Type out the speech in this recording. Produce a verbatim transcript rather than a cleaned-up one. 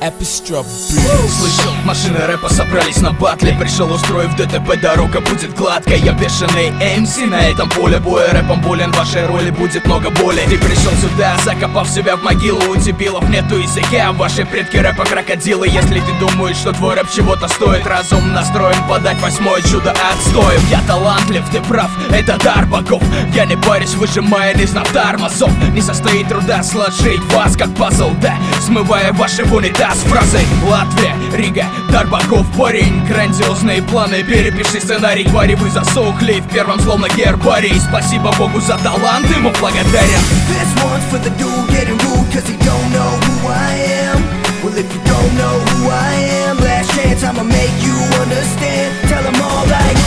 Эпистроп Блюз. Слышал, машины рэпа собрались на батле. Пришел, устроив ДТП, дорога будет гладкой. Я бешеный эм си на этом поле боя. Рэпом болен, в вашей роли будет много боли. Ты пришел сюда, закопав себя в могилу. У дебилов нету языка, ваши предки рэпа крокодилы. Если ты думаешь, что твой рэп чего-то стоит, разум настроен подать восьмое чудо отстоев. Я талантлив, ты прав, это дар богов. Я не парюсь, выжимая не знав тормозов. Не состоит труда сложить вас как пазл, да, смывая ваши в унитаз фразой. Латвия, Рига, дар богов, парень. Грандиозные планы, перепиши сценарий. Твари, вы засохли в первом словно гербарий. Спасибо Богу за талант, ему благодарен. This one's for the dude getting rude cause he don't know who I am. Well, if you don't know who I am, last chance I'ma make you understand. Tell him all I